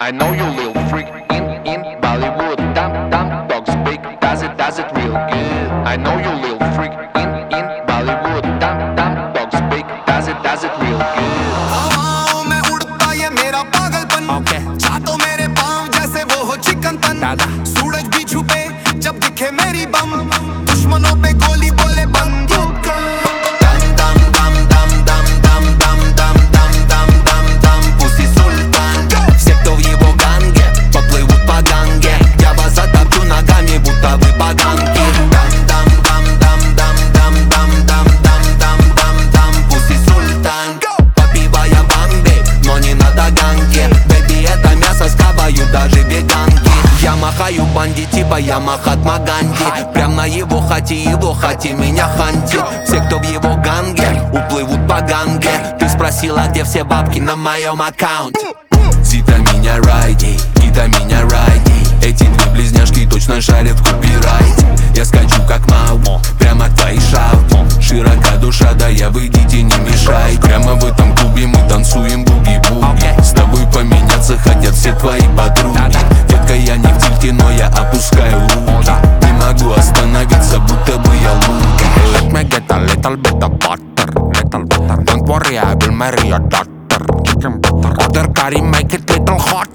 I know you little freak in Bollywood. Dumb dogs big, does it real good. I know you little freak in Bollywood. Dumb dogs big, does it real good. हवाओं में उड़ता ये मेरा पागलपन, चाटो मेरे पाँव जैसे वो हो चिकन तन। सूरज भी छुपे जब दिखे मेरी बम, दुश्मनों पे गोली बोले बंदूक। Я махаю банди типа я Махатма Ганди. Прям на его хате меня хантит. Все, кто в его ганге, уплывут по ганге. Ты спросила, где все бабки на моем аккаунте. Зита меня райди, Гита меня райди. Эти две близняшки точно шарят в копирайте. Я скачу как Мау, прямо к твоей шауте. Широка душа, да я выйдите, не мешай. Прямо в этом клубе мы танцуем буги-буги. С тобой поменяться хотят все твои подруги. Детка, я не в тильте, но я опускаю руки. Не могу остановиться, будто бы я лунка. Let me get a little bit of butter, little butter. Don't worry, I will marry your daughter. Chicken butter. Order curry, make it little hot.